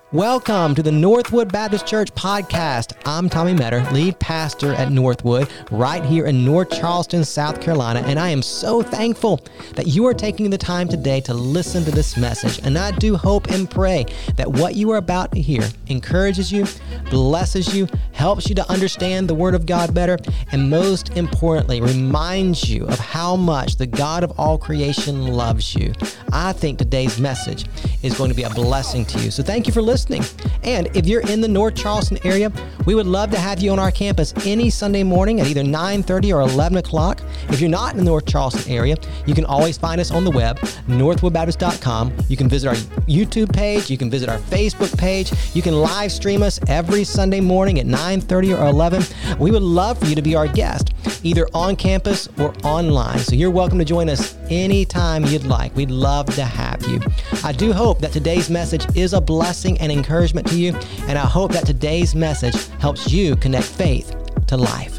Welcome to the Northwood Baptist Church podcast. I'm Tommy Metter, lead pastor at Northwood, right here in North Charleston, South Carolina, and I am so thankful that you are taking the time today to listen to this message. And I do hope and pray that what you are about to hear encourages you, blesses you, helps you to understand the Word of God better, and most importantly, reminds you of how much the God of all creation loves you. I think today's message is going to be a blessing to you. So thank you for listening. And if you're in the North Charleston area, we would love to have you on our campus any Sunday morning at either 9:30 or 11 o'clock. If you're not in the North Charleston area, you can always find us on the web, northwoodbaptist.com. You can visit our YouTube page. You can visit our Facebook page. You can live stream us every Sunday morning at 9:30 or 11. We would love for you to be our guest, either on campus or online. So you're welcome to join us anytime you'd like. We'd love to have you. I do hope that today's message is a blessing and encouragement to you, and I hope that today's message helps you connect faith to life.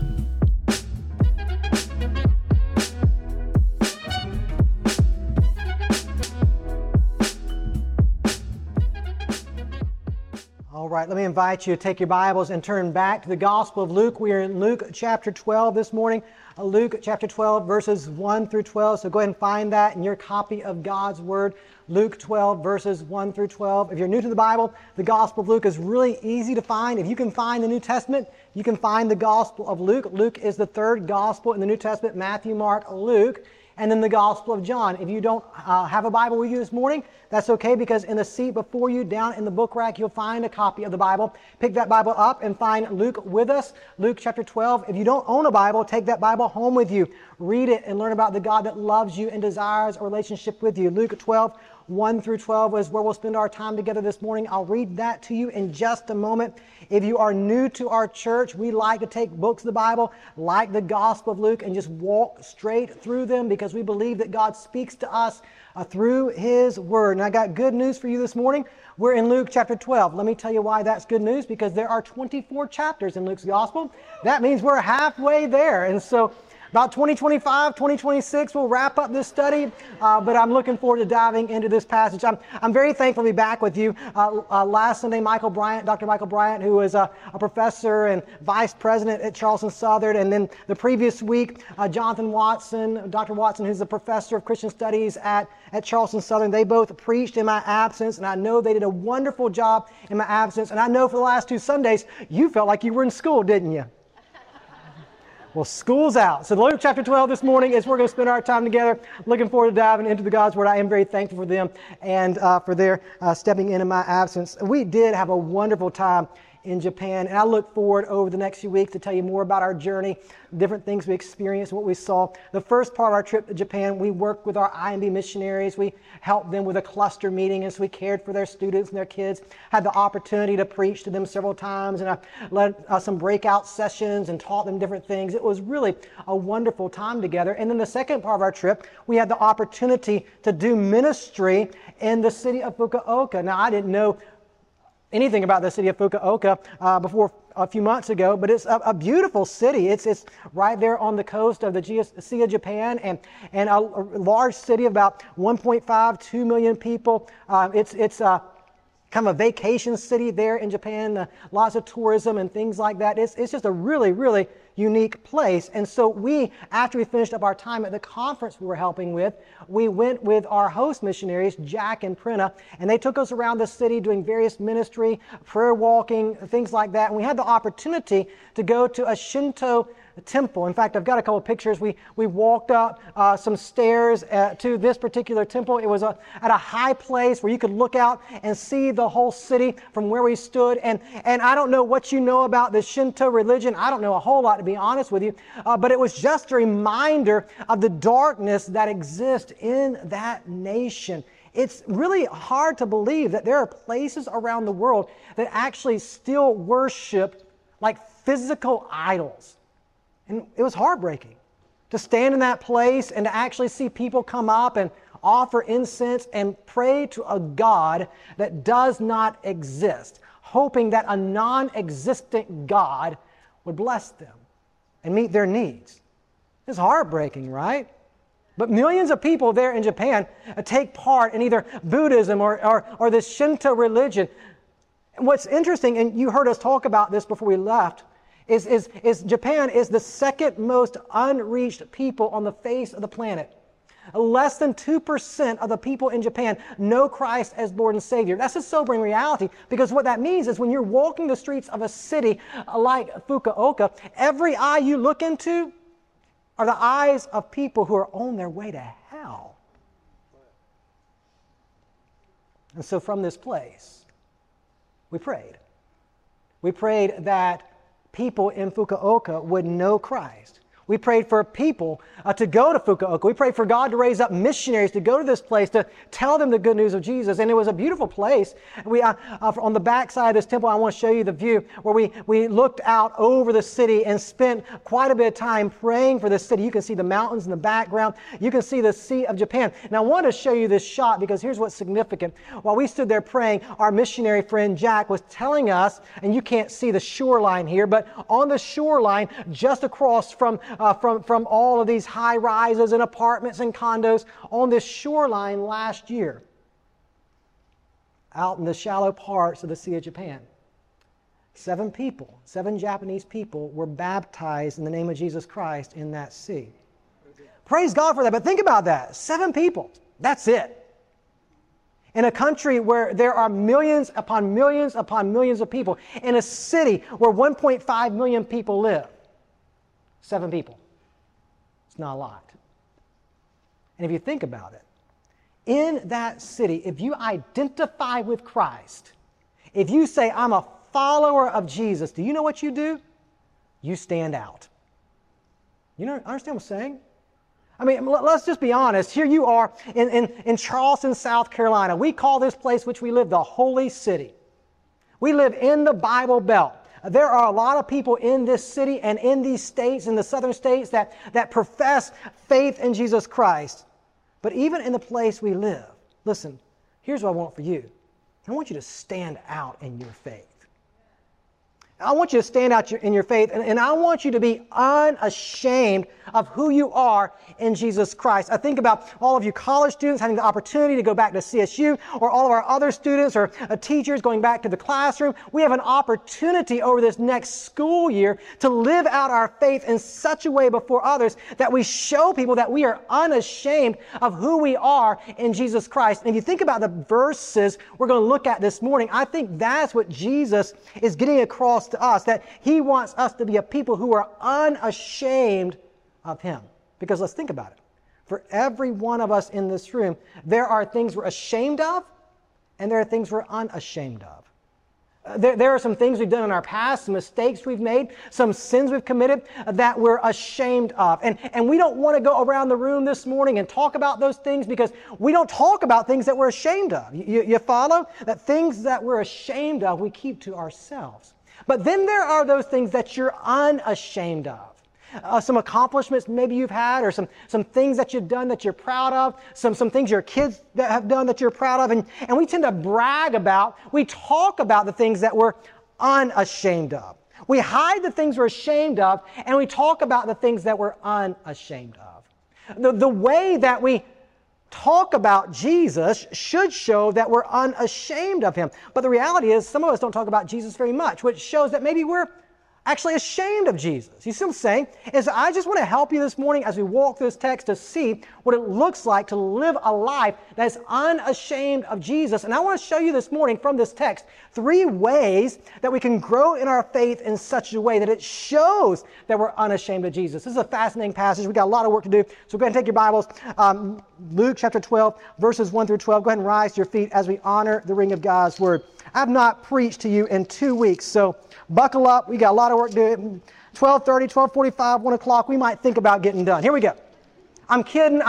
All right, let me invite you to take your Bibles and turn back to the Gospel of Luke. We are in Luke chapter 12 this morning. Luke chapter 12, verses 1 through 12. So go ahead and find that in your copy of God's Word. Luke 12, verses 1 through 12. If you're new to the Bible, the Gospel of Luke is really easy to find. If you can find the New Testament, you can find the Gospel of Luke. Luke is the third Gospel in the New Testament: Matthew, Mark, Luke, and then the Gospel of John. If you don't have a Bible with you this morning, that's okay, because in the seat before you, down in the book rack, you'll find a copy of the Bible. Pick that Bible up and find Luke with us, Luke chapter 12. If you don't own a Bible, take that Bible home with you. Read it and learn about the God that loves you and desires a relationship with you. Luke 12, 1 through 12 is where we'll spend our time together this morning. I'll read that to you in just a moment. If you are new to our church, we like to take books of the Bible, like the Gospel of Luke, and just walk straight through them, because we believe that God speaks to us through His Word. And I got good news for you this morning. We're in Luke chapter 12. Let me tell you why that's good news, because there are 24 chapters in Luke's Gospel. That means we're halfway there. And so about 2025, 2026, we'll wrap up this study, but I'm looking forward to diving into this passage. I'm very thankful to be back with you. Last Sunday, Dr. Michael Bryant, who is a professor and vice president at Charleston Southern, and then the previous week, Jonathan Watson, Dr. Watson, who's a professor of Christian Studies at Charleston Southern, they both preached in my absence, and I know they did a wonderful job in my absence, and I know for the last 2 Sundays, you felt like you were in school, didn't you? Well, school's out. So Luke chapter 12 this morning is where we're going to spend our time together. Looking forward to diving into the God's Word. I am very thankful for them and for their stepping in my absence. We did have a wonderful time in Japan, and I look forward over the next few weeks to tell you more about our journey, different things we experienced, what we saw. The first part of our trip to Japan, we worked with our IMB missionaries. We helped them with a cluster meeting, and so we cared for their students and their kids. Had the opportunity to preach to them several times, and I led some breakout sessions and taught them different things. It was really a wonderful time together. And then the second part of our trip, we had the opportunity to do ministry in the city of Fukuoka. Now, I didn't know anything about the city of Fukuoka before a few months ago, but it's a beautiful city. It's right there on the coast of the Sea of Japan, and a large city of about 1.5, 2 million people. It's kind of a vacation city there in Japan, lots of tourism and things like that. It's just a really, really unique place. And so after we finished up our time at the conference we were helping with, we went with our host missionaries, Jack and Prina, and they took us around the city doing various ministry, prayer walking, things like that. And we had the opportunity to go to a Shinto temple. In fact, I've got a couple of pictures. We walked up some stairs to this particular temple. It was at a high place where you could look out and see the whole city from where we stood. And I don't know what you know about the Shinto religion. I don't know a whole lot, to be honest with you. But it was just a reminder of the darkness that exists in that nation. It's really hard to believe that there are places around the world that actually still worship like physical idols. And it was heartbreaking to stand in that place and to actually see people come up and offer incense and pray to a God that does not exist, hoping that a non-existent God would bless them and meet their needs. It's heartbreaking, right? But millions of people there in Japan take part in either Buddhism or this Shinto religion. And what's interesting, and you heard us talk about this before we left, is Japan is the second most unreached people on the face of the planet. Less than 2% of the people in Japan know Christ as Lord and Savior. That's a sobering reality, because what that means is when you're walking the streets of a city like Fukuoka, every eye you look into are the eyes of people who are on their way to hell. And so from this place, we prayed. We prayed that people in Fukuoka would know Christ. We prayed for people to go to Fukuoka. We prayed for God to raise up missionaries to go to this place to tell them the good news of Jesus. And it was a beautiful place. We on the back side of this temple, I want to show you the view where we looked out over the city and spent quite a bit of time praying for this city. You can see the mountains in the background. You can see the Sea of Japan. Now, I want to show you this shot because here's what's significant. While we stood there praying, our missionary friend Jack was telling us, and you can't see the shoreline here, but on the shoreline, just across from all of these high rises and apartments and condos on this shoreline last year, out in the shallow parts of the Sea of Japan, 7 Japanese people were baptized in the name of Jesus Christ in that sea. Praise God for that. But think about that. 7 people. That's it. In a country where there are millions upon millions upon millions of people, in a city where 1.5 million people live, 7 people. It's not a lot. And if you think about it, in that city, if you identify with Christ, if you say, I'm a follower of Jesus, do you know what you do? You stand out. You know, understand what I'm saying? I mean, let's just be honest. Here you are in Charleston, South Carolina. We call this place which we live the Holy City. We live in the Bible Belt. There are a lot of people in this city and in these states, in the southern states, that profess faith in Jesus Christ. But even in the place we live, listen, here's what I want for you. I want you to stand out in your faith. I want you to stand out in your faith, and I want you to be unashamed of who you are in Jesus Christ. I think about all of you college students having the opportunity to go back to CSU, or all of our other students or teachers going back to the classroom. We have an opportunity over this next school year to live out our faith in such a way before others that we show people that we are unashamed of who we are in Jesus Christ. And if you think about the verses we're going to look at this morning, I think that's what Jesus is getting across to us, that He wants us to be a people who are unashamed of Him. Because let's think about it. For every one of us in this room, there are things we're ashamed of, and there are things we're unashamed of. There are some things we've done in our past, some mistakes we've made, some sins we've committed that we're ashamed of. And we don't want to go around the room this morning and talk about those things, because we don't talk about things that we're ashamed of. You follow? That things that we're ashamed of, we keep to ourselves. But then there are those things that you're unashamed of. Some accomplishments maybe you've had, or some things that you've done that you're proud of, some things your kids that have done that you're proud of, and we tend to brag about, we talk about the things that we're unashamed of. We hide the things we're ashamed of, and we talk about the things that we're unashamed of. The way that we talk about Jesus should show that we're unashamed of Him. But the reality is, some of us don't talk about Jesus very much, which shows that maybe we're actually ashamed of Jesus. You see what I'm saying? Is I just want to help you this morning as we walk through this text to see what it looks like to live a life that is unashamed of Jesus. And I want to show you this morning from this text 3 ways that we can grow in our faith in such a way that it shows that we're unashamed of Jesus. This is a fascinating passage. We've got a lot of work to do. So go ahead and take your Bibles. Luke chapter 12, verses 1 through 12. Go ahead and rise to your feet as we honor the ring of God's Word. I've not preached to you in 2 weeks, so buckle up. We got a lot of work to do. 12:30, 12:45, 1 o'clock, we might think about getting done. Here we go. I'm kidding.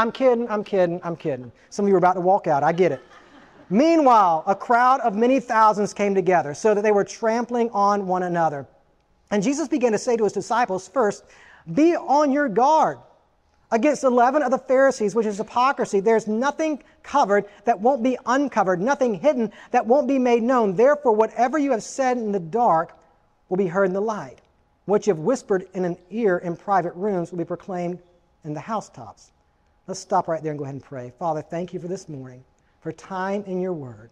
Some of you are about to walk out. I get it. Meanwhile, a crowd of many thousands came together, so that they were trampling on one another. And Jesus began to say to His disciples, first, be on your guard against the leaven of the Pharisees, which is hypocrisy. There's nothing covered that won't be uncovered, nothing hidden that won't be made known. Therefore, whatever you have said in the dark will be heard in the light. What you have whispered in an ear in private rooms will be proclaimed in the housetops. Let's stop right there and go ahead and pray. Father, thank you for this morning, for time in your word.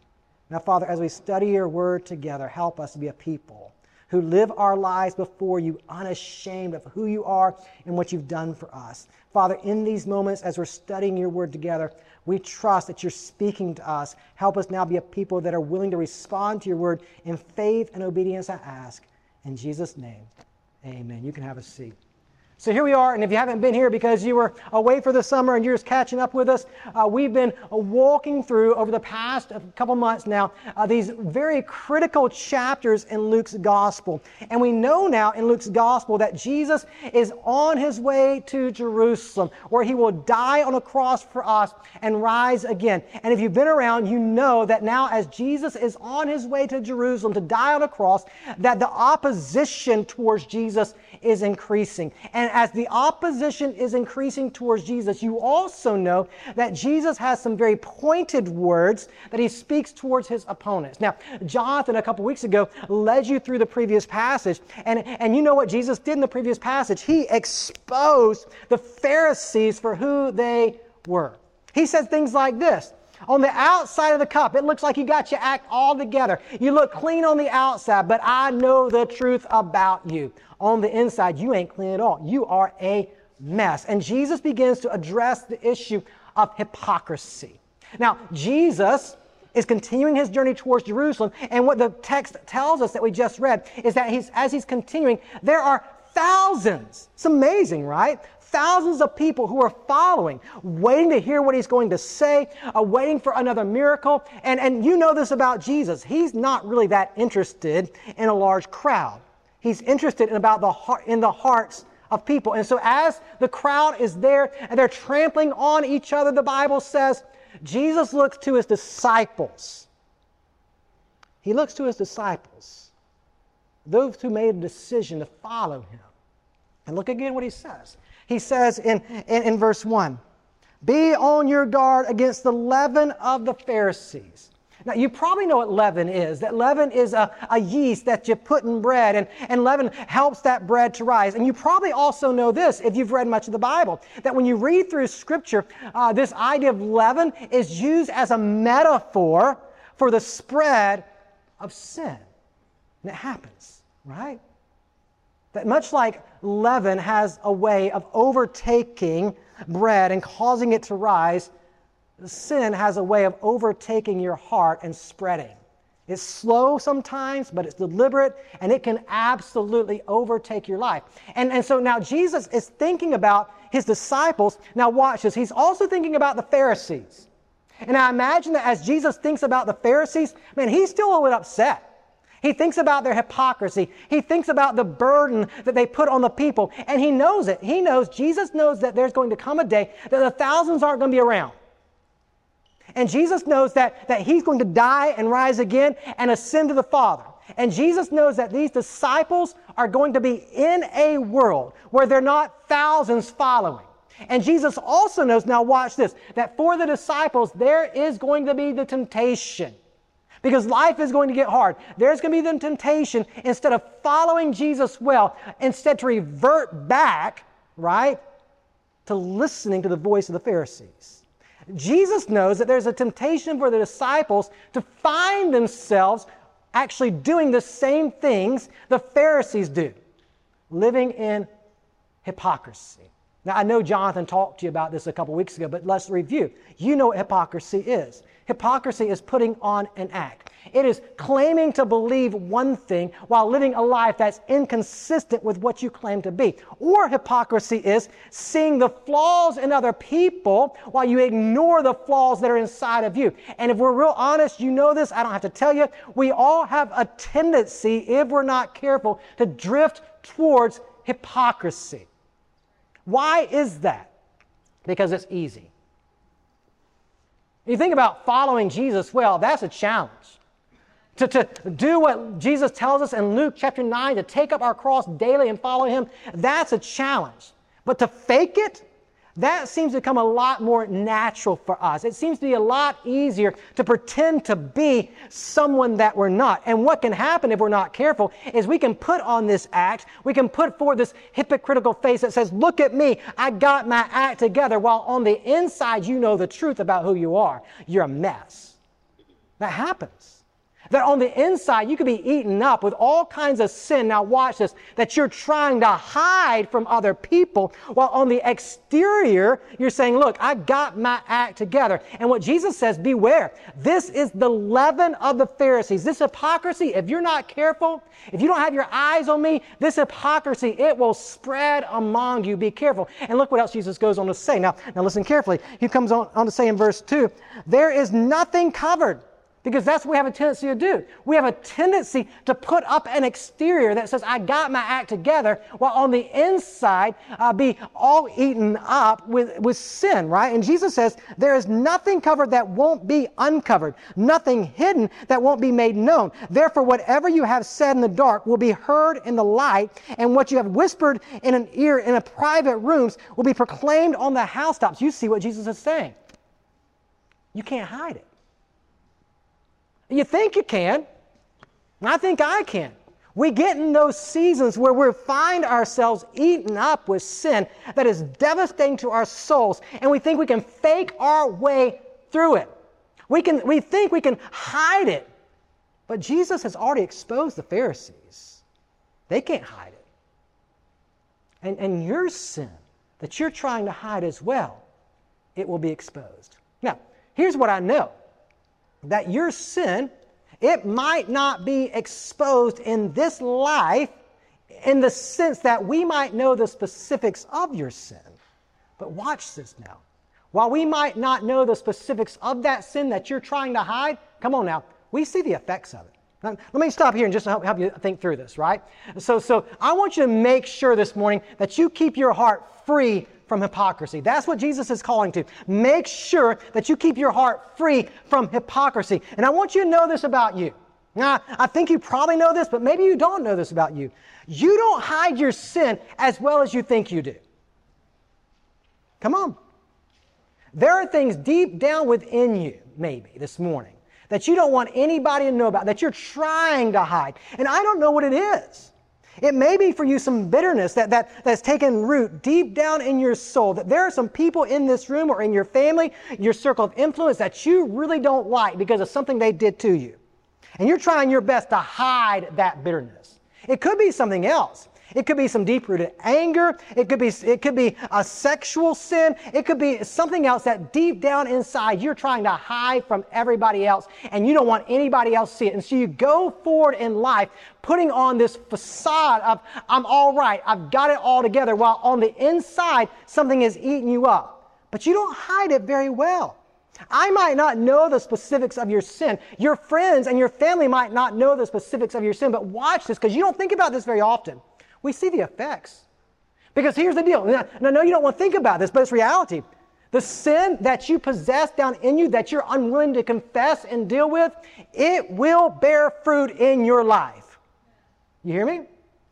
Now, Father, as we study your word together, help us to be a people who live our lives before you unashamed of who you are and what you've done for us. Father, in these moments as we're studying your word together, we trust that you're speaking to us. Help us now be a people that are willing to respond to your word in faith and obedience, I ask. In Jesus' name, amen. You can have a seat. So here we are, and if you haven't been here because you were away for the summer and you're just catching up with us, we've been walking through over the past couple months now these very critical chapters in Luke's gospel. And we know now in Luke's gospel that Jesus is on his way to Jerusalem, where he will die on a cross for us and rise again. And if you've been around, you know that now as Jesus is on his way to Jerusalem to die on a cross, that the opposition towards Jesus is increasing. And as the opposition is increasing towards Jesus, you also know that Jesus has some very pointed words that he speaks towards his opponents. Now, Jonathan, a couple weeks ago, led you through the previous passage, and you know what Jesus did in the previous passage? He exposed the Pharisees for who they were. He said things like this: on the outside of the cup, it looks like you got your act all together. You look clean on the outside, but I know the truth about you. On the inside, you ain't clean at all. You are a mess. And Jesus begins to address the issue of hypocrisy. Now, Jesus is continuing his journey towards Jerusalem, and what the text tells us that we just read is that as he's continuing, there are thousands. It's amazing, right? Thousands of people who are following, waiting to hear what he's going to say, waiting for another miracle. And you know this about Jesus. He's not really that interested in a large crowd. He's interested in the hearts of people. And so as the crowd is there and they're trampling on each other, the Bible says, Jesus looks to his disciples. He looks to his disciples, those who made a decision to follow him. And look again what he says. He says in verse 1, "Be on your guard against the leaven of the Pharisees." Now, you probably know what leaven is. That leaven is a yeast that you put in bread, and leaven helps that bread to rise. And you probably also know this, if you've read much of the Bible, that when you read through Scripture, this idea of leaven is used as a metaphor for the spread of sin. And it happens, right? That much like leaven has a way of overtaking bread and causing it to rise, sin has a way of overtaking your heart and spreading. It's slow sometimes, but it's deliberate, and it can absolutely overtake your life. And so now Jesus is thinking about his disciples. Now watch this. He's also thinking about the Pharisees. And I imagine that as Jesus thinks about the Pharisees, man, he's still a little bit upset. He thinks about their hypocrisy. He thinks about the burden that they put on the people. And he knows it. Jesus knows that there's going to come a day that the thousands aren't going to be around. And Jesus knows that he's going to die and rise again and ascend to the Father. And Jesus knows that these disciples are going to be in a world where they're not thousands following. And Jesus also knows, now watch this, that for the disciples there is going to be the temptation. Because life is going to get hard. There's going to be the temptation, instead of following Jesus well, instead to revert back, right, to listening to the voice of the Pharisees. Jesus knows that there's a temptation for the disciples to find themselves actually doing the same things the Pharisees do, living in hypocrisy. Now, I know Jonathan talked to you about this a couple weeks ago, but let's review. You know what hypocrisy is. Hypocrisy is putting on an act. It is claiming to believe one thing while living a life that's inconsistent with what you claim to be. Or hypocrisy is seeing the flaws in other people while you ignore the flaws that are inside of you. And if we're real honest, you know this, I don't have to tell you, we all have a tendency, if we're not careful, to drift towards hypocrisy. Why is that? Because it's easy. You think about following Jesus well, that's a challenge. To do what Jesus tells us in Luke chapter 9, to take up our cross daily and follow him, that's a challenge. But to fake it, that seems to become a lot more natural for us. It seems to be a lot easier to pretend to be someone that we're not. And what can happen if we're not careful is we can put on this act, we can put forward this hypocritical face that says, look at me, I got my act together, while on the inside you know the truth about who you are. You're a mess. That happens. That on the inside, you could be eaten up with all kinds of sin. Now watch this, that you're trying to hide from other people, while on the exterior, you're saying, look, I got my act together. And what Jesus says, beware. This is the leaven of the Pharisees. This hypocrisy, if you're not careful, if you don't have your eyes on me, this hypocrisy, it will spread among you. Be careful. And look what else Jesus goes on to say. Now listen carefully. He comes on to say in verse 2, there is nothing covered. Because that's what we have a tendency to do. We have a tendency to put up an exterior that says, I got my act together, while on the inside be all eaten up with sin, right? And Jesus says, there is nothing covered that won't be uncovered, nothing hidden that won't be made known. Therefore, whatever you have said in the dark will be heard in the light, and what you have whispered in an ear in a private rooms will be proclaimed on the housetops. You see what Jesus is saying. You can't hide it. You think you can. I think I can. We get in those seasons where we find ourselves eaten up with sin that is devastating to our souls, and we think we can fake our way through it. We think we can hide it. But Jesus has already exposed the Pharisees. They can't hide it. And your sin that you're trying to hide as well, it will be exposed. Now, here's what I know. That your sin, it might not be exposed in this life in the sense that we might know the specifics of your sin. But watch this now. While we might not know the specifics of that sin that you're trying to hide, come on now, we see the effects of it. Now, let me stop here and just help you think through this, right? So I want you to make sure this morning that you keep your heart free from hypocrisy. That's what Jesus is calling to. Make sure that you keep your heart free from hypocrisy. And I want you to know this about you. Now, I think you probably know this, but maybe you don't know this about you. You don't hide your sin as well as you think you do. Come on. There are things deep down within you, maybe, this morning, that you don't want anybody to know about, that you're trying to hide. And I don't know what it is. It may be for you some bitterness that's taken root deep down in your soul, that there are some people in this room or in your family, your circle of influence, that you really don't like because of something they did to you. And you're trying your best to hide that bitterness. It could be something else. It could be some deep-rooted anger. It could be a sexual sin. It could be something else that deep down inside you're trying to hide from everybody else, and you don't want anybody else to see it. And so you go forward in life putting on this facade of, I'm all right, I've got it all together, while on the inside something is eating you up. But you don't hide it very well. I might not know the specifics of your sin. Your friends and your family might not know the specifics of your sin, but watch this, because you don't think about this very often. We see the effects. Because here's the deal. No, you don't want to think about this, but it's reality. The sin that you possess down in you that you're unwilling to confess and deal with, it will bear fruit in your life. You hear me?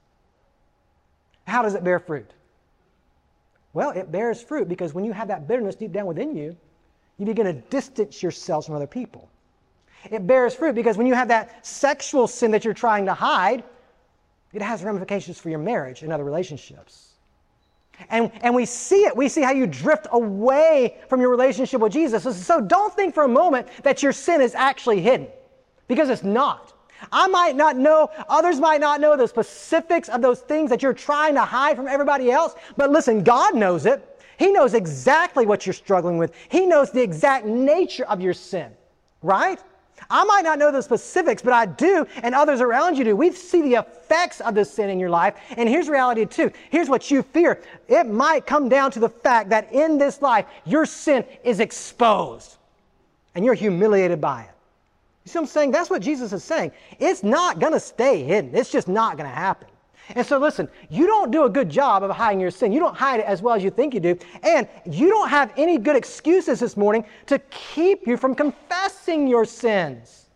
How does it bear fruit? Well, it bears fruit because when you have that bitterness deep down within you, you begin to distance yourselves from other people. It bears fruit because when you have that sexual sin that you're trying to hide, it has ramifications for your marriage and other relationships. And we see it. We see how you drift away from your relationship with Jesus. So don't think for a moment that your sin is actually hidden, because it's not. I might not know, others might not know the specifics of those things that you're trying to hide from everybody else, but listen, God knows it. He knows exactly what you're struggling with. He knows the exact nature of your sin, right? I might not know the specifics, but I do, and others around you do. We see the effects of this sin in your life, and here's reality too. Here's what you fear. It might come down to the fact that in this life, your sin is exposed, and you're humiliated by it. You see what I'm saying? That's what Jesus is saying. It's not going to stay hidden. It's just not going to happen. And so listen, you don't do a good job of hiding your sin. You don't hide it as well as you think you do. And you don't have any good excuses this morning to keep you from confessing your sins.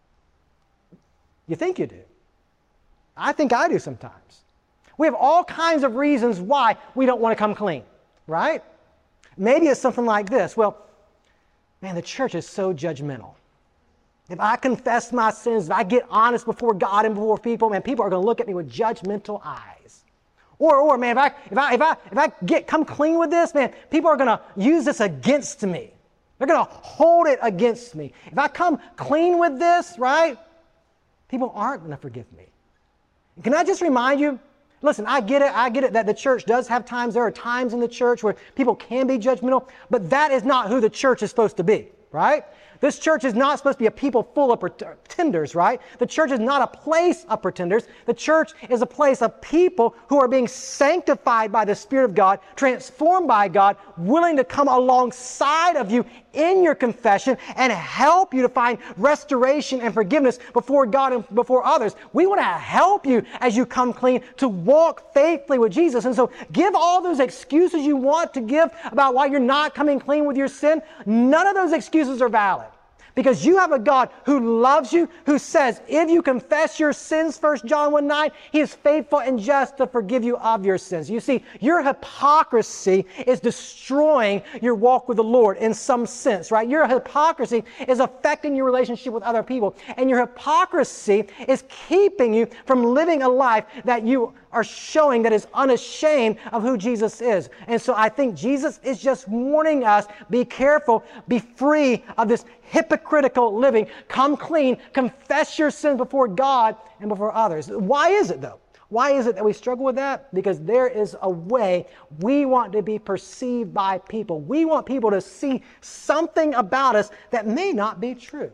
You think you do. I think I do sometimes. We have all kinds of reasons why we don't want to come clean, right? Maybe it's something like this. Well, man, the church is so judgmental. If I confess my sins, if I get honest before God and before people, man, people are going to look at me with judgmental eyes. Or man, if I come clean with this, man, people are going to use this against me. They're going to hold it against me. If I come clean with this, right, people aren't going to forgive me. Can I just remind you, listen, I get it that the church does have times, there are times in the church where people can be judgmental, but that is not who the church is supposed to be, right? This church is not supposed to be a people full of pretenders, right? The church is not a place of pretenders. The church is a place of people who are being sanctified by the Spirit of God, transformed by God, willing to come alongside of you in your confession and help you to find restoration and forgiveness before God and before others. We want to help you as you come clean to walk faithfully with Jesus. And so give all those excuses you want to give about why you're not coming clean with your sin. None of those excuses are valid. Because you have a God who loves you, who says, if you confess your sins, 1 John 1:9, He is faithful and just to forgive you of your sins. You see, your hypocrisy is destroying your walk with the Lord in some sense, right? Your hypocrisy is affecting your relationship with other people. And your hypocrisy is keeping you from living a life that you are showing that is unashamed of who Jesus is. And so I think Jesus is just warning us, be careful, be free of this hypocritical living. Come clean, confess your sins before God and before others. Why is it though? Why is it that we struggle with that? Because there is a way we want to be perceived by people. We want people to see something about us that may not be true.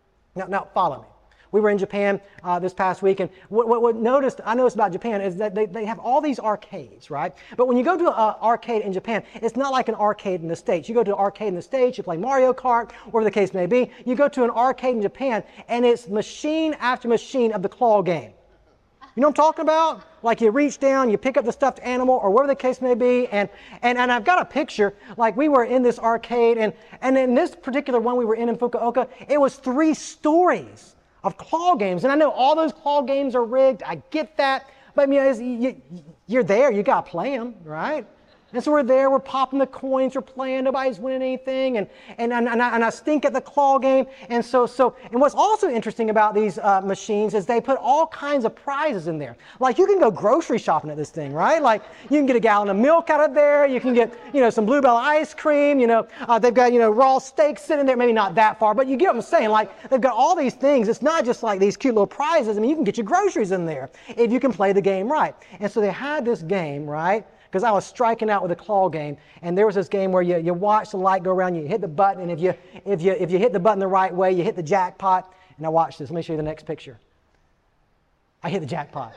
Now follow me. We were in Japan this past week, and what I noticed about Japan is that they have all these arcades, right? But when you go to an arcade in Japan, it's not like an arcade in the States. You go to an arcade in the States, you play Mario Kart, whatever the case may be. You go to an arcade in Japan, and it's machine after machine of the claw game. You know what I'm talking about? Like you reach down, you pick up the stuffed animal, or whatever the case may be, and I've got a picture, like we were in this arcade, and in this particular one we were in Fukuoka, it was 3 stories of claw games. And I know all those claw games are rigged. I get that. But I mean, you're there. You got to play them, right? And so we're there. We're popping the coins. We're playing. Nobody's winning anything. And I stink at the claw game. And and what's also interesting about these machines is they put all kinds of prizes in there. Like you can go grocery shopping at this thing, right? Like you can get a gallon of milk out of there. You can get, some Bluebell ice cream. They've got, raw steak sitting there. Maybe not that far, but you get what I'm saying. Like they've got all these things. It's not just like these cute little prizes. I mean, you can get your groceries in there if you can play the game right. And so they had this game, right? Because I was striking out with a claw game, and there was this game where you watch the light go around, you hit the button, and if you hit the button the right way, you hit the jackpot. And now watch this. Let me show you the next picture. I hit the jackpot.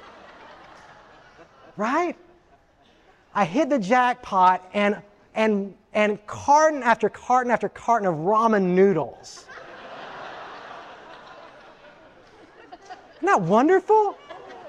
Right? I hit the jackpot, and carton after carton after carton of ramen noodles. Isn't that wonderful?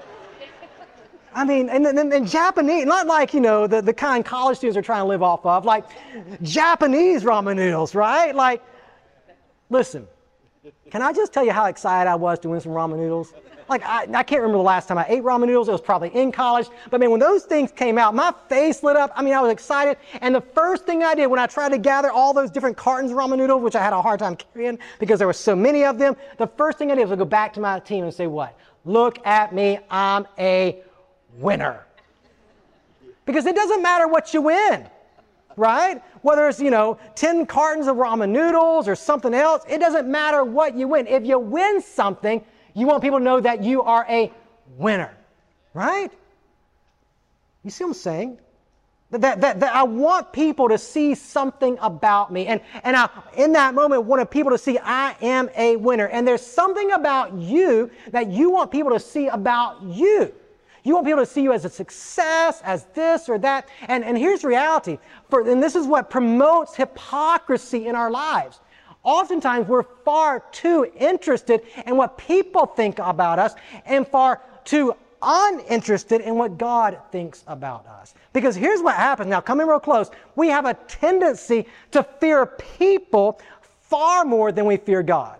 I mean, and Japanese, not like, the kind college students are trying to live off of, like Japanese ramen noodles, right? Like, listen, can I just tell you how excited I was to win some ramen noodles? Like, I can't remember the last time I ate ramen noodles. It was probably in college. But, man, when those things came out, my face lit up. I mean, I was excited. And the first thing I did when I tried to gather all those different cartons of ramen noodles, which I had a hard time carrying because there were so many of them, the first thing I did was go back to my team and say what? Look at me, I'm a winner. Because it doesn't matter what you win, right? Whether it's, 10 cartons of ramen noodles or something else, it doesn't matter what you win. If you win something, you want people to know that you are a winner, right? You see what I'm saying? That I want people to see something about me. And I, in that moment, wanted people to see I am a winner. And there's something about you that you want people to see about you. You want people to see you as a success, as this or that. And here's the reality. And this is what promotes hypocrisy in our lives. Oftentimes, we're far too interested in what people think about us and far too uninterested in what God thinks about us. Because here's what happens. Now, coming real close. We have a tendency to fear people far more than we fear God.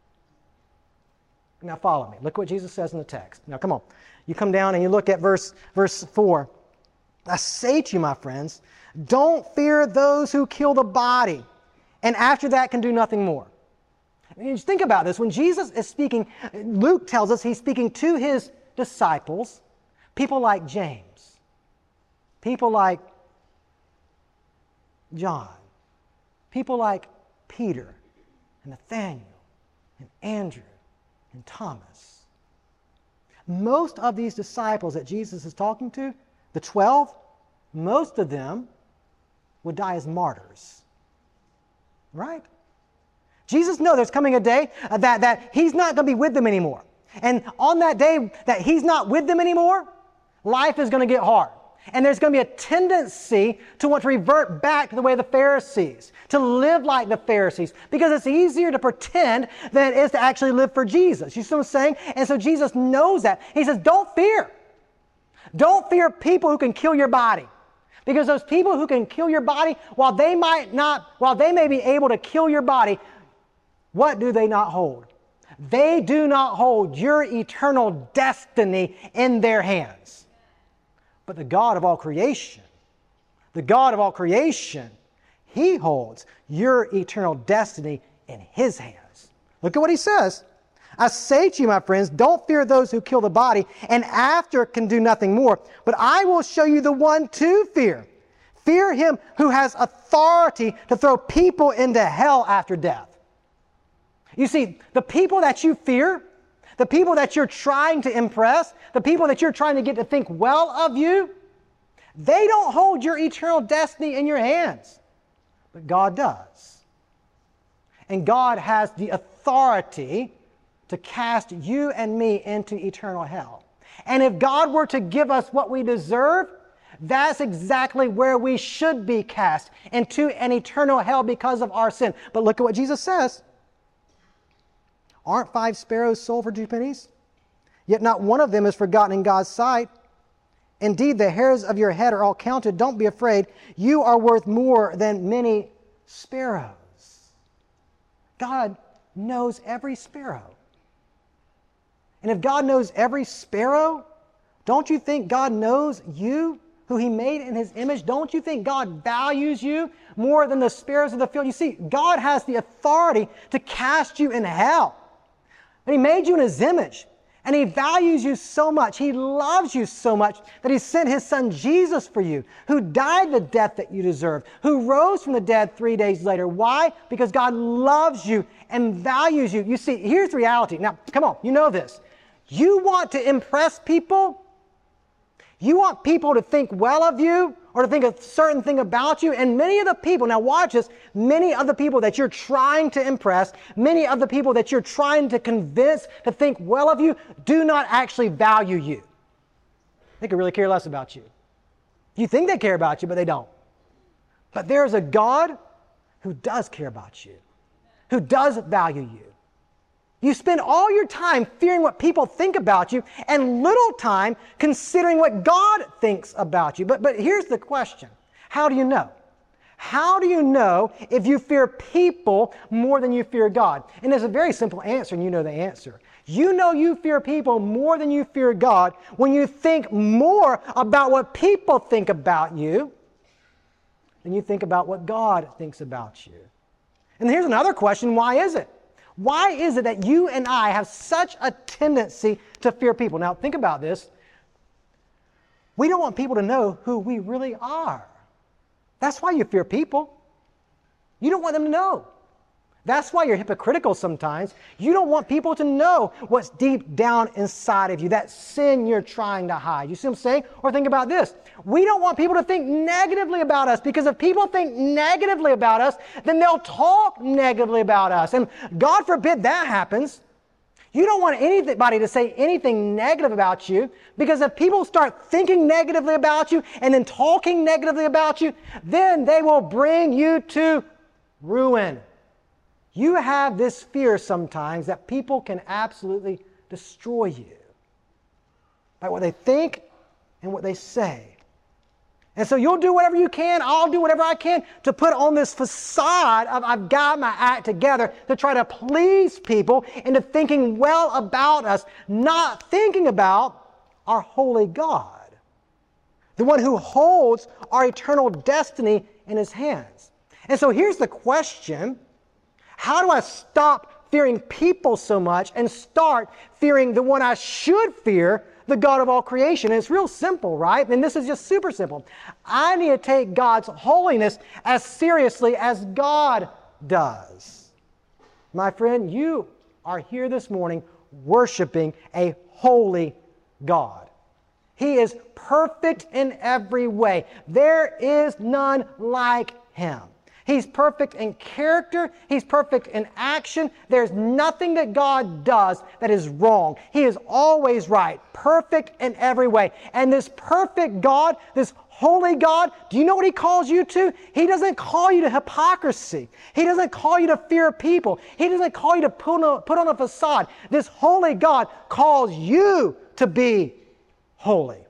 Now, follow me. Look what Jesus says in the text. Now, come on. You come down and you look at verse 4. I say to you, my friends, don't fear those who kill the body, and after that can do nothing more. I mean, think about this. When Jesus is speaking, Luke tells us he's speaking to his disciples, people like James, people like John, people like Peter and Nathaniel and Andrew and Thomas. Most of these disciples that Jesus is talking to, the 12, most of them would die as martyrs. Right? Jesus knows there's coming a day that He's not going to be with them anymore. And on that day that He's not with them anymore, life is going to get hard. And there's going to be a tendency to want to revert back to the way of the Pharisees, to live like the Pharisees, because it's easier to pretend than it is to actually live for Jesus. You see what I'm saying? And so Jesus knows that. He says, don't fear. Don't fear people who can kill your body. Because those people who can kill your body, while they may be able to kill your body, what do they not hold? They do not hold your eternal destiny in their hands. But the God of all creation, He holds your eternal destiny in His hands. Look at what He says. I say to you, my friends, don't fear those who kill the body and after can do nothing more, but I will show you the one to fear. Fear Him who has authority to throw people into hell after death. You see, the people that you fear, the people that you're trying to impress, the people that you're trying to get to think well of you, they don't hold your eternal destiny in your hands. But God does. And God has the authority to cast you and me into eternal hell. And if God were to give us what we deserve, that's exactly where we should be cast, into an eternal hell because of our sin. But look at what Jesus says. Aren't 5 sparrows sold for 2 pennies? Yet not one of them is forgotten in God's sight. Indeed, the hairs of your head are all counted. Don't be afraid. You are worth more than many sparrows. God knows every sparrow. And if God knows every sparrow, don't you think God knows you, who He made in His image? Don't you think God values you more than the sparrows of the field? You see, God has the authority to cast you in hell. And He made you in His image. And He values you so much. He loves you so much that He sent His Son Jesus for you, who died the death that you deserve, who rose from the dead 3 days later. Why? Because God loves you and values you. You see, here's the reality. Now, come on, you know this. You want to impress people? You want people to think well of you or to think a certain thing about you? And many of the people, now watch this, many of the people that you're trying to impress, many of the people that you're trying to convince to think well of you, do not actually value you. They could really care less about you. You think they care about you, but they don't. But there's a God who does care about you, who does value you. You spend all your time fearing what people think about you and little time considering what God thinks about you. But here's the question. How do you know? How do you know if you fear people more than you fear God? And there's a very simple answer, and you know the answer. You know you fear people more than you fear God when you think more about what people think about you than you think about what God thinks about you. And here's another question. Why is it? Why is it that you and I have such a tendency to fear people? Now, think about this. We don't want people to know who we really are. That's why you fear people. You don't want them to know. That's why you're hypocritical sometimes. You don't want people to know what's deep down inside of you, that sin you're trying to hide. You see what I'm saying? Or think about this. We don't want people to think negatively about us, because if people think negatively about us, then they'll talk negatively about us. And God forbid that happens. You don't want anybody to say anything negative about you, because if people start thinking negatively about you and then talking negatively about you, then they will bring you to ruin. You have this fear sometimes that people can absolutely destroy you by what they think and what they say. And so you'll do whatever you can, I'll do whatever I can to put on this facade of I've got my act together to try to please people into thinking well about us, not thinking about our holy God, the one who holds our eternal destiny in His hands. And so here's the question. How do I stop fearing people so much and start fearing the one I should fear, the God of all creation? And it's real simple, right? And this is just super simple. I need to take God's holiness as seriously as God does. My friend, you are here this morning worshiping a holy God. He is perfect in every way. There is none like Him. He's perfect in character. He's perfect in action. There's nothing that God does that is wrong. He is always right, perfect in every way. And this perfect God, this holy God, do you know what He calls you to? He doesn't call you to hypocrisy. He doesn't call you to fear people. He doesn't call you to put on a facade. This holy God calls you to be holy.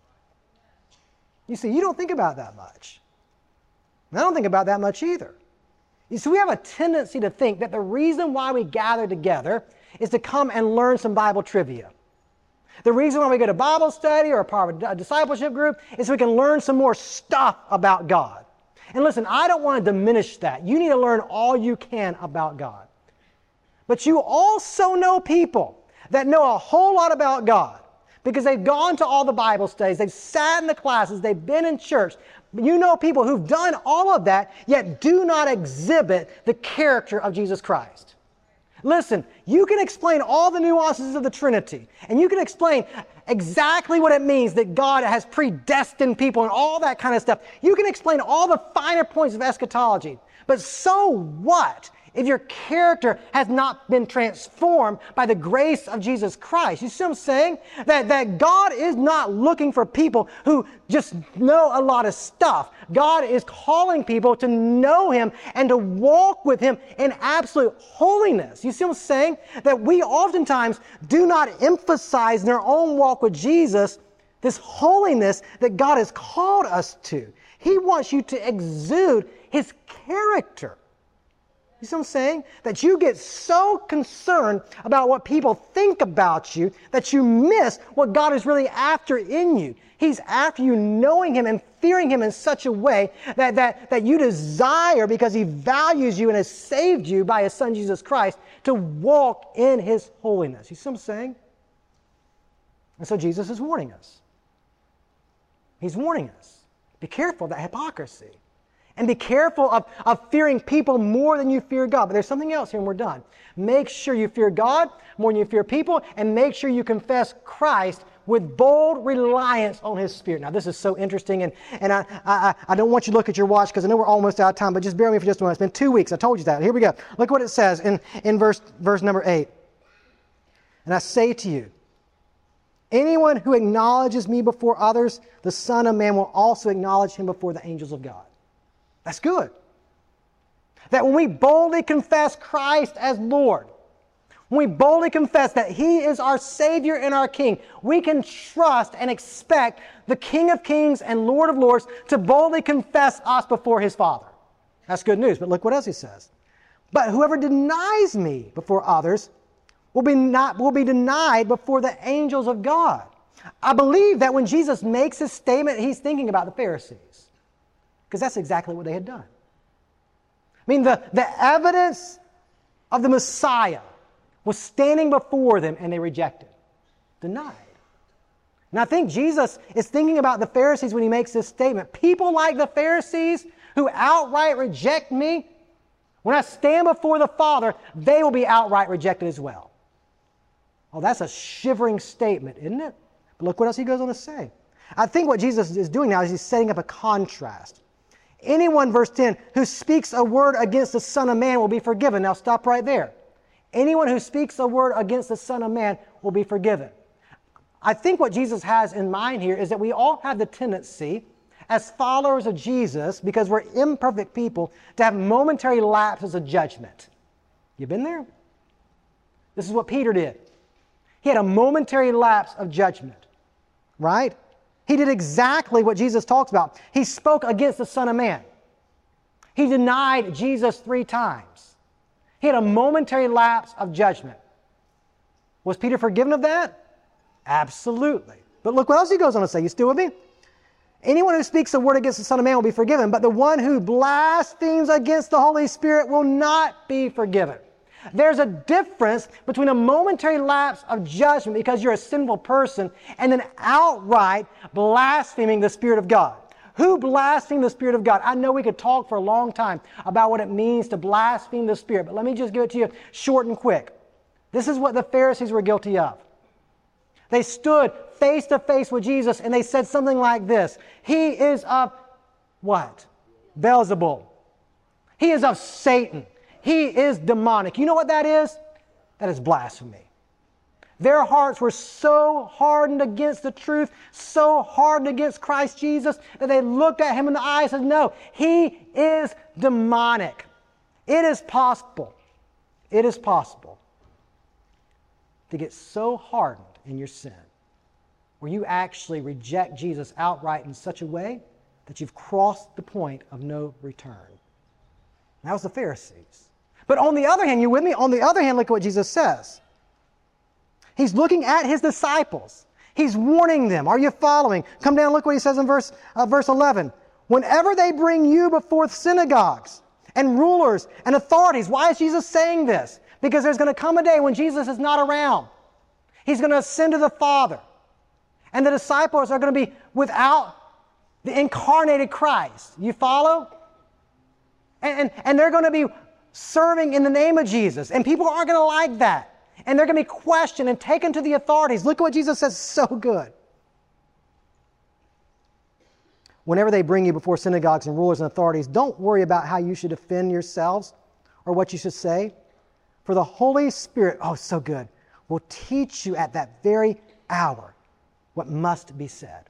You see, you don't think about that much. And I don't think about that much either. You see, we have a tendency to think that the reason why we gather together is to come and learn some Bible trivia. The reason why we go to Bible study or a part of a discipleship group is so we can learn some more stuff about God. And listen, I don't want to diminish that. You need to learn all you can about God. But you also know people that know a whole lot about God because they've gone to all the Bible studies, they've sat in the classes, they've been in church. You know people who've done all of that, yet do not exhibit the character of Jesus Christ. Listen, you can explain all the nuances of the Trinity, and you can explain exactly what it means that God has predestined people and all that kind of stuff. You can explain all the finer points of eschatology. But so what if your character has not been transformed by the grace of Jesus Christ? You see what I'm saying? That God is not looking for people who just know a lot of stuff. God is calling people to know Him and to walk with Him in absolute holiness. You see what I'm saying? That we oftentimes do not emphasize in our own walk with Jesus this holiness that God has called us to. He wants you to exude His character. You see what I'm saying? That you get so concerned about what people think about you that you miss what God is really after in you. He's after you knowing Him and fearing Him in such a way that you desire, because He values you and has saved you by His Son Jesus Christ, to walk in His holiness. You see what I'm saying? And so Jesus is warning us. He's warning us. Be careful of that hypocrisy. And be careful of fearing people more than you fear God. But there's something else here and we're done. Make sure you fear God more than you fear people, and make sure you confess Christ with bold reliance on His Spirit. Now this is so interesting, and I don't want you to look at your watch because I know we're almost out of time, but just bear with me for just a moment. It's been 2 weeks. I told you that. Here we go. Look what it says in verse number 8. And I say to you, anyone who acknowledges me before others, the Son of Man will also acknowledge Him before the angels of God. That's good. That when we boldly confess Christ as Lord, when we boldly confess that He is our Savior and our King, we can trust and expect the King of Kings and Lord of Lords to boldly confess us before His Father. That's good news, but look what else He says. But whoever denies me before others will be denied before the angels of God. I believe that when Jesus makes this statement, He's thinking about the Pharisees. Because that's exactly what they had done. I mean, the evidence of the Messiah was standing before them and they rejected, denied. And I think Jesus is thinking about the Pharisees when He makes this statement. People like the Pharisees who outright reject me, when I stand before the Father, they will be outright rejected as well. Oh, that's a shivering statement, isn't it? But look what else He goes on to say. I think what Jesus is doing now is He's setting up a contrast. Anyone, verse 10, who speaks a word against the Son of Man will be forgiven. Now stop right there. Anyone who speaks a word against the Son of Man will be forgiven. I think what Jesus has in mind here is that we all have the tendency, as followers of Jesus, because we're imperfect people, to have momentary lapses of judgment. You been there? This is what Peter did. He had a momentary lapse of judgment, right? He did exactly what Jesus talks about. He spoke against the Son of Man. He denied Jesus 3 times. He had a momentary lapse of judgment. Was Peter forgiven of that? Absolutely. But look what else he goes on to say. You still with me? Anyone who speaks a word against the Son of Man will be forgiven, but the one who blasphemes against the Holy Spirit will not be forgiven. There's a difference between a momentary lapse of judgment because you're a sinful person and then outright blaspheming the Spirit of God. Who blasphemed the Spirit of God? I know we could talk for a long time about what it means to blaspheme the Spirit, but let me just give it to you short and quick. This is what the Pharisees were guilty of. They stood face to face with Jesus and they said something like this. He is of what? Beelzebul. He is of Satan. He is demonic. You know what that is? That is blasphemy. Their hearts were so hardened against the truth, so hardened against Christ Jesus, that they looked at him in the eye and said, no, he is demonic. It is possible to get so hardened in your sin where you actually reject Jesus outright in such a way that you've crossed the point of no return. That was the Pharisees. But on the other hand, you with me? On the other hand, look at what Jesus says. He's looking at his disciples. He's warning them. Are you following? Come down and look what he says in verse 11. Whenever they bring you before synagogues and rulers and authorities. Why is Jesus saying this? Because there's going to come a day when Jesus is not around. He's going to ascend to the Father. And the disciples are going to be without the incarnated Christ. You follow? And they're going to be serving in the name of Jesus. And people aren't going to like that. And they're going to be questioned and taken to the authorities. Look at what Jesus says, so good. Whenever they bring you before synagogues and rulers and authorities, don't worry about how you should defend yourselves or what you should say. For the Holy Spirit, oh, so good, will teach you at that very hour what must be said.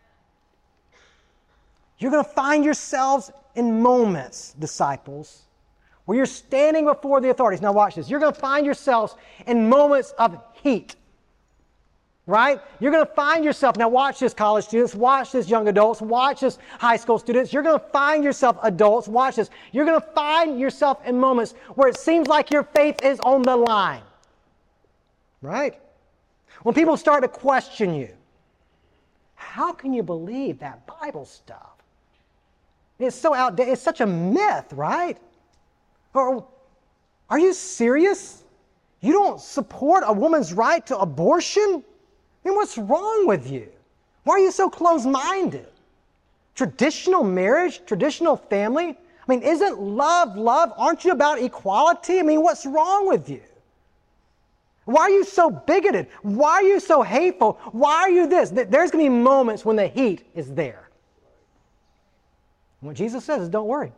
You're going to find yourselves in moments, disciples, where you're standing before the authorities. Now watch this. You're going to find yourselves in moments of heat. Right? You're going to find yourself, now watch this, college students, watch this, young adults, watch this, high school students. You're going to find yourself, adults, watch this. You're going to find yourself in moments where it seems like your faith is on the line. Right? When people start to question you, how can you believe that Bible stuff? It's so outdated. It's such a myth, right? Or, are you serious? You don't support a woman's right to abortion? I mean, what's wrong with you? Why are you so close-minded? Traditional marriage, traditional family? I mean, isn't love love? Aren't you about equality? I mean, what's wrong with you? Why are you so bigoted? Why are you so hateful? Why are you this? There's going to be moments when the heat is there. And what Jesus says is, don't worry.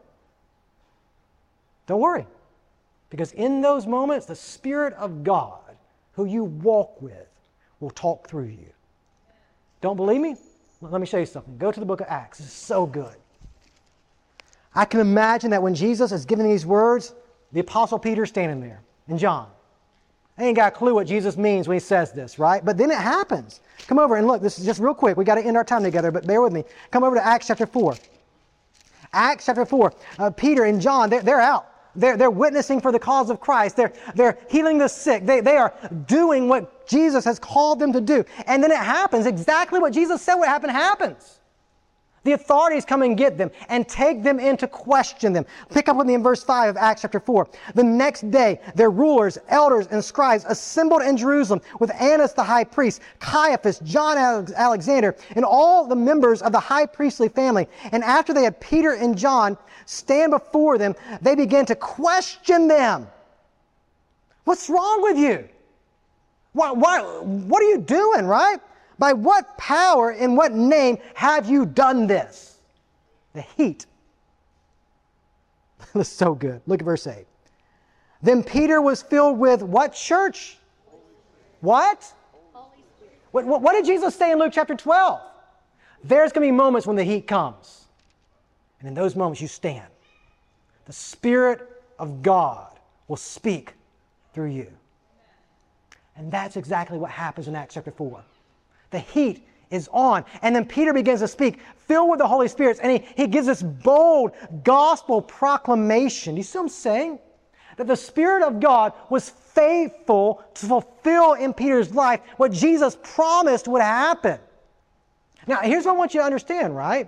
Don't worry. Because in those moments, the Spirit of God, who you walk with, will talk through you. Don't believe me? Well, let me show you something. Go to the book of Acts. It's so good. I can imagine that when Jesus is giving these words, the Apostle Peter's standing there, and John. They ain't got a clue what Jesus means when he says this, right? But then it happens. Come over and look. This is just real quick. We got to end our time together, but bear with me. Come over to Acts chapter 4. Acts chapter 4. Peter and John, they're out. They're witnessing for the cause of Christ. They're healing the sick. They are doing what Jesus has called them to do. And then it happens. Exactly what Jesus said would happen happens. The authorities come and get them and take them in to question them. Pick up with me in verse 5 of Acts chapter 4. The next day, their rulers, elders, and scribes assembled in Jerusalem with Annas the high priest, Caiaphas, John Alexander, and all the members of the high priestly family. And after they had Peter and John stand before them, they began to question them. What's wrong with you? What are you doing, right? By what power, in what name have you done this? The heat. That's so good. Look at verse 8. Then Peter was filled with what church? What? What did Jesus say in Luke chapter 12? There's going to be moments when the heat comes. And in those moments you stand. The Spirit of God will speak through you. And that's exactly what happens in Acts chapter 4. The heat is on. And then Peter begins to speak, filled with the Holy Spirit, and he gives this bold gospel proclamation. Do you see what I'm saying? That the Spirit of God was faithful to fulfill in Peter's life what Jesus promised would happen. Now, here's what I want you to understand, right?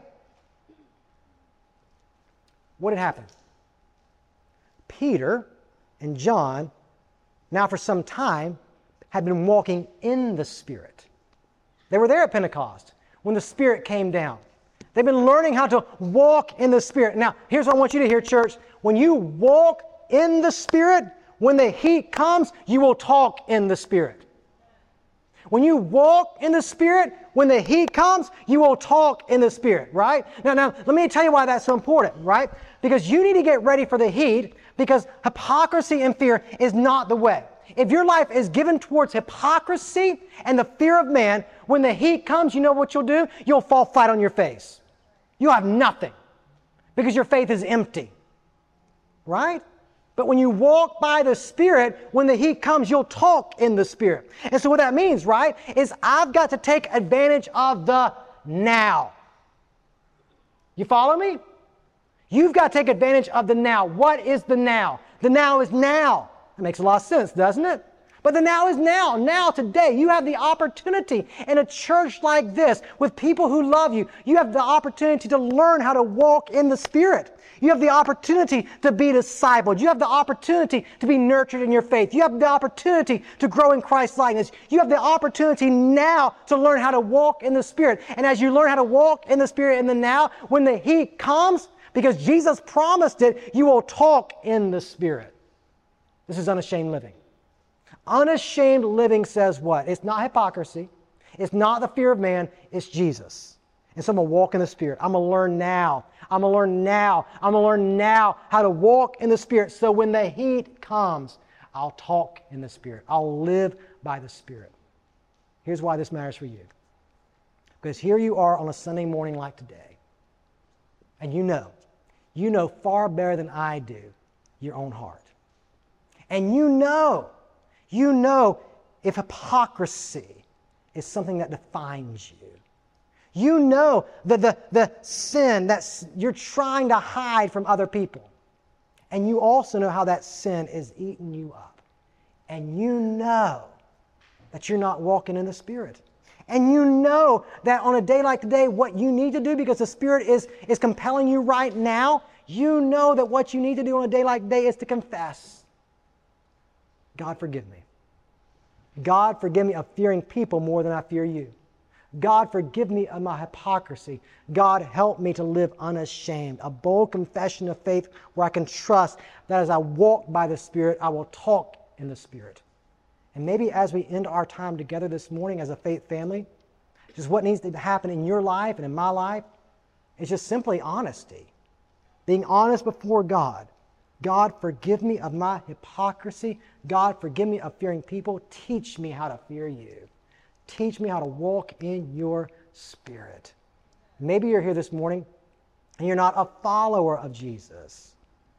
What had happened? Peter and John, now for some time, had been walking in the Spirit. They were there at Pentecost when the Spirit came down. They've been learning how to walk in the Spirit. Now, here's what I want you to hear, church. When you walk in the Spirit, when the heat comes, you will talk in the Spirit. When you walk in the Spirit, when the heat comes, you will talk in the Spirit, right? Now, let me tell you why that's so important, right? Because you need to get ready for the heat, because hypocrisy and fear is not the way. If your life is given towards hypocrisy and the fear of man, when the heat comes, you know what you'll do? You'll fall flat on your face. You'll have nothing because your faith is empty, right? But when you walk by the Spirit, when the heat comes, you'll talk in the Spirit. And so what that means, right, is I've got to take advantage of the now. You follow me? You've got to take advantage of the now. What is the now? The now is now. That makes a lot of sense, doesn't it? But the now is now. Now, today, you have the opportunity in a church like this with people who love you. You have the opportunity to learn how to walk in the Spirit. You have the opportunity to be discipled. You have the opportunity to be nurtured in your faith. You have the opportunity to grow in Christ's likeness. You have the opportunity now to learn how to walk in the Spirit. And as you learn how to walk in the Spirit in the now, when the heat comes, because Jesus promised it, you will talk in the Spirit. This is unashamed living. Unashamed living says what? It's not hypocrisy. It's not the fear of man. It's Jesus. And so I'm going to walk in the Spirit. I'm going to learn now. I'm going to learn now. I'm going to learn now how to walk in the Spirit. So when the heat comes, I'll talk in the Spirit. I'll live by the Spirit. Here's why this matters for you. Because here you are on a Sunday morning like today. And you know far better than I do your own heart. And you know if hypocrisy is something that defines you. You know the sin that you're trying to hide from other people. And you also know how that sin is eating you up. And you know that you're not walking in the Spirit. And you know that on a day like today, what you need to do, because the Spirit is compelling you right now, you know that what you need to do on a day like today is to confess. God, forgive me. God, forgive me of fearing people more than I fear you. God, forgive me of my hypocrisy. God, help me to live unashamed. A bold confession of faith where I can trust that as I walk by the Spirit, I will talk in the Spirit. And maybe as we end our time together this morning as a faith family, just what needs to happen in your life and in my life is just simply honesty. Being honest before God. God, forgive me of my hypocrisy. God, forgive me of fearing people. Teach me how to fear you. Teach me how to walk in your Spirit. Maybe you're here this morning and you're not a follower of Jesus.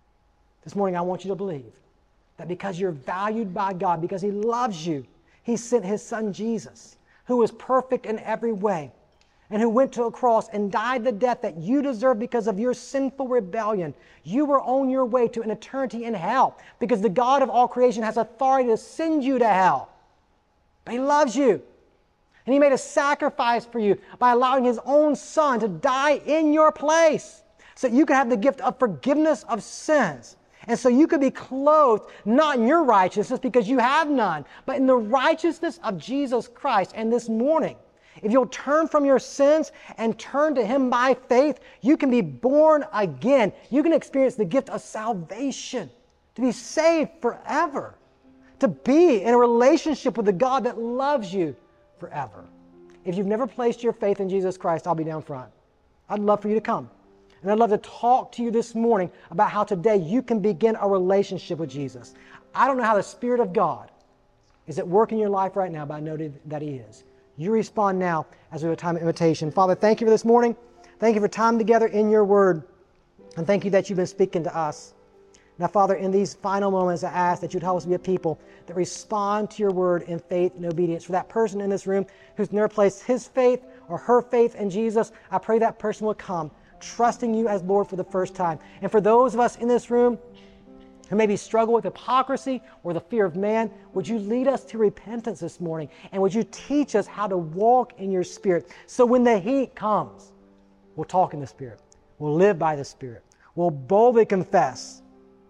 This morning I want you to believe that because you're valued by God, because He loves you, He sent His Son Jesus, who was perfect in every way, and who went to a cross and died the death that you deserve because of your sinful rebellion. You were on your way to an eternity in hell because the God of all creation has authority to send you to hell. But He loves you. And He made a sacrifice for you by allowing His own Son to die in your place so that you could have the gift of forgiveness of sins. And so you could be clothed not in your righteousness because you have none, but in the righteousness of Jesus Christ. And this morning, if you'll turn from your sins and turn to Him by faith, you can be born again. You can experience the gift of salvation, to be saved forever, to be in a relationship with the God that loves you forever. If you've never placed your faith in Jesus Christ, I'll be down front. I'd love for you to come. And I'd love to talk to you this morning about how today you can begin a relationship with Jesus. I don't know how the Spirit of God is at work in your life right now, but I know that He is. You respond now as we have a time of invitation. Father, thank you for this morning. Thank you for time together in your word. And thank you that you've been speaking to us. Now, Father, in these final moments, I ask that you'd help us be a people that respond to your word in faith and obedience. For that person in this room who's never placed his faith or her faith in Jesus, I pray that person will come, trusting you as Lord for the first time. And for those of us in this room who maybe struggle with hypocrisy or the fear of man, would you lead us to repentance this morning? And would you teach us how to walk in your Spirit? So when the heat comes, we'll talk in the Spirit. We'll live by the Spirit. We'll boldly confess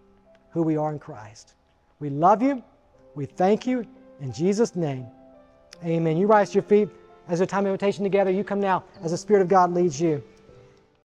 who we are in Christ. We love you. We thank you. In Jesus' name, amen. You rise to your feet as a time of invitation together. You come now as the Spirit of God leads you.